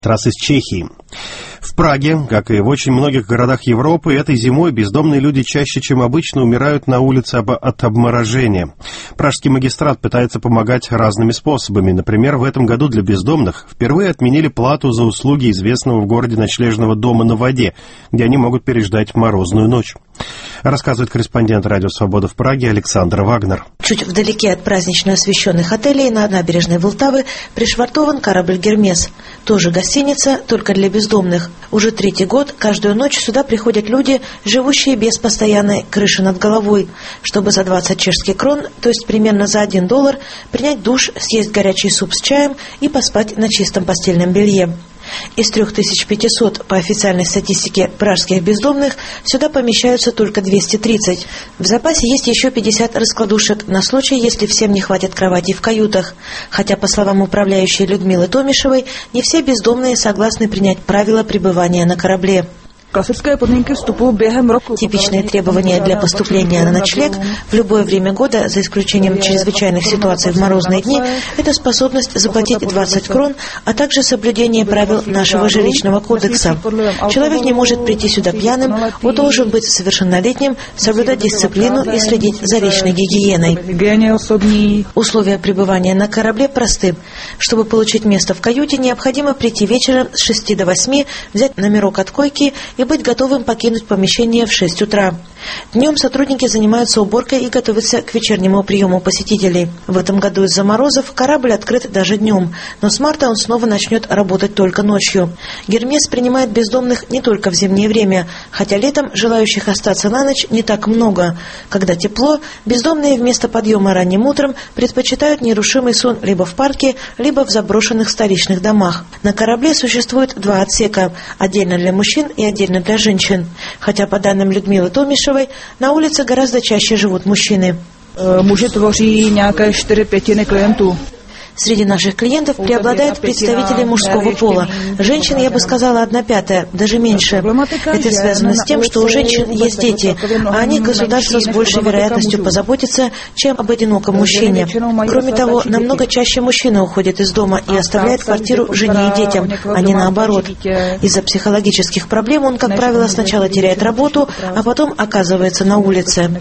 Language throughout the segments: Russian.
Раз из Чехии. В Праге, как и в очень многих городах Европы, этой зимой бездомные люди чаще, чем обычно, умирают на улице от обморожения. Пражский магистрат пытается помогать разными способами. Например, в этом году для бездомных впервые отменили плату за услуги известного в городе ночлежного дома на воде, где они могут переждать морозную ночь. Рассказывает корреспондент «Радио Свобода» в Праге Александр Вагнер. Чуть вдалеке от празднично освещенных отелей на набережной Волтавы пришвартован корабль «Гермес». Тоже гостиница, только для бездомных. Уже третий год каждую ночь сюда приходят люди, живущие без постоянной крыши над головой, чтобы за 20 чешских крон, то есть примерно за $1, принять душ, съесть горячий суп с чаем и поспать на чистом постельном белье. Из 3500 по официальной статистике пражских бездомных сюда помещаются только 230. В запасе есть еще 50 раскладушек на случай, если всем не хватит кроватей в каютах. Хотя, по словам управляющей Людмилы Томишевой, не все бездомные согласны принять правила пребывания на корабле. Типичные требования для поступления на ночлег в любое время года, за исключением чрезвычайных ситуаций в морозные дни, это способность заплатить 20 крон, а также соблюдение правил нашего жилищного кодекса. Человек не может прийти сюда пьяным, он должен быть совершеннолетним, соблюдать дисциплину и следить за личной гигиеной. Условия пребывания на корабле просты. Чтобы получить место в каюте, необходимо прийти вечером с 6 до 8, взять номерок от койки и быть готовым покинуть помещение в 6 утра. Днем сотрудники занимаются уборкой и готовятся к вечернему приему посетителей. В этом году из-за морозов корабль открыт даже днем, но с марта он снова начнет работать только ночью. «Гермес» принимает бездомных не только в зимнее время, хотя летом желающих остаться на ночь не так много. Когда тепло, бездомные вместо подъема ранним утром предпочитают нерушимый сон либо в парке, либо в заброшенных столичных домах. На корабле существует 2 отсека, отдельно для мужчин и отдельно для женщин. Хотя, по данным Людмилы Томишевой, на улице гораздо чаще живут мужчины. Мужи творí nějaké 4/5 клиентов. Среди наших клиентов преобладают представители мужского пола. Женщин, я бы сказала, 1/5, даже меньше. Это связано с тем, что у женщин есть дети, а о них государство с большей вероятностью позаботится, чем об одиноком мужчине. Кроме того, намного чаще мужчина уходит из дома и оставляет квартиру жене и детям, а не наоборот. Из-за психологических проблем он, как правило, сначала теряет работу, а потом оказывается на улице.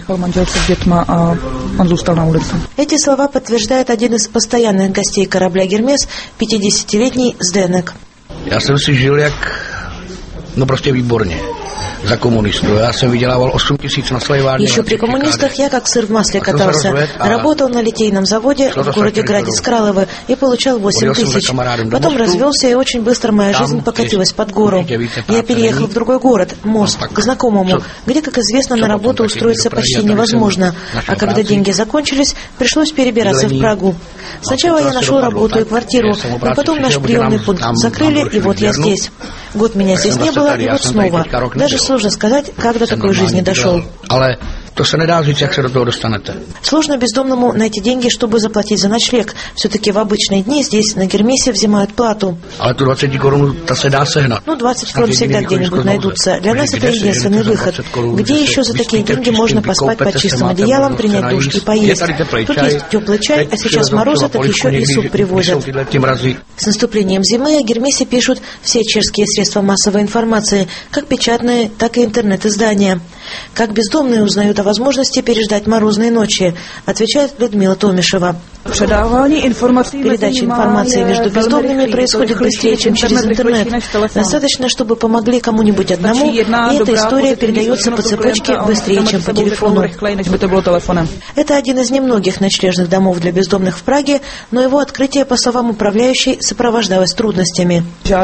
Эти слова подтверждает один из постоянных гостей корабля «Гермес», 50-летний Зденек. Já jsem si žil prostě výborně. За коммунистов. Я сам выделывал 8 000 на своей варне. Еще при коммунистах я как сыр в масле катался. Работал на литейном заводе в городе Градец-Кралове и получал 8 000. Потом развелся, и очень быстро моя жизнь покатилась под гору. Я переехал в другой город, Мост, к знакомому, где, как известно, на работу устроиться почти невозможно. А когда деньги закончились, пришлось перебираться в Прагу. Сначала я нашел работу и квартиру, но потом наш приемный пункт закрыли, и вот я здесь. Год меня здесь не было, и вот снова. Даже сложно сказать, как до такой жизни дошел. Сложно бездомному найти деньги, чтобы заплатить за ночлег. Все-таки в обычные дни здесь, на Гермесе, взимают плату. 20 крон всегда где-нибудь найдутся. Для нас это единственный выход. Где еще за такие деньги можно поспать под чистым одеялом, принять душ и поесть? Тут есть теплый чай, а сейчас морозы, так еще и суп привозят. С наступлением зимы о Гермесе пишут все чешские средства массовой информации, как печатные, так и интернет-издания. Как бездомные узнают о возможности переждать морозные ночи, отвечает Людмила Томишева. Передача информации между бездомными происходит быстрее, чем через интернет. Достаточно, чтобы помогли кому-нибудь одному, и эта история передается по цепочке быстрее, чем по телефону. Это один из немногих ночлежных домов для бездомных в Праге, но его открытие, по словам управляющей, сопровождалось трудностями.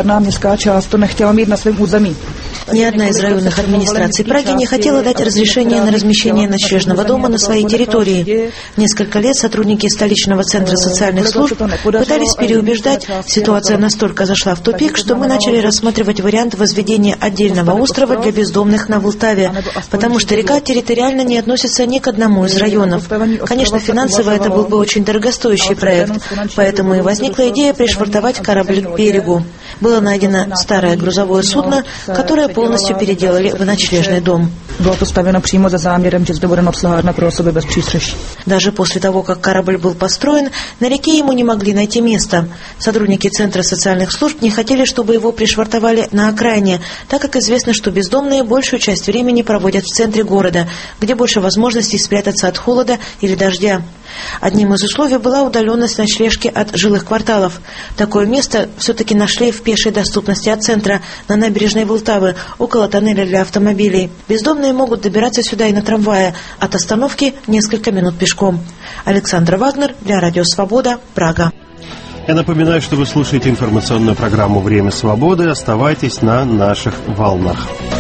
Ни одна из районных администраций Праги не хотела дать разрешение на размещение ночлежного дома на своей территории. Несколько лет сотрудники столичного центра социальных служб пытались переубеждать, ситуация настолько зашла в тупик, что мы начали рассматривать вариант возведения отдельного острова для бездомных на Волтаве, потому что река территориально не относится ни к одному из районов. Конечно, финансово это был бы очень дорогостоящий проект, поэтому и возникла идея пришвартовать корабль к берегу. Было найдено старое грузовое судно, которое полностью переделали в ночлежный дом. Bylo to stavěno přímo za záměrem, že zde bude noclahárna pro osoby bez přístřeší. Даже после того, как корабль был построен, на реке ему не могли найти место. Сотрудники Центра социальных служб не хотели, чтобы его пришвартовали на окраине, так как известно, что бездомные большую часть времени проводят в центре города, где больше возможностей спрятаться от холода или дождя. Одним из условий была удаленность ночлежки от жилых кварталов. Такое место все-таки нашли в пешей доступности от центра, на набережной Волтавы, около тоннеля для автомобилей. Бездомные могут добираться сюда и на трамвае, от остановки несколько минут пешком. Александра Вагнер для Радио Свобода, Прага. Я напоминаю, что вы слушаете информационную программу «Время свободы». Оставайтесь на наших волнах.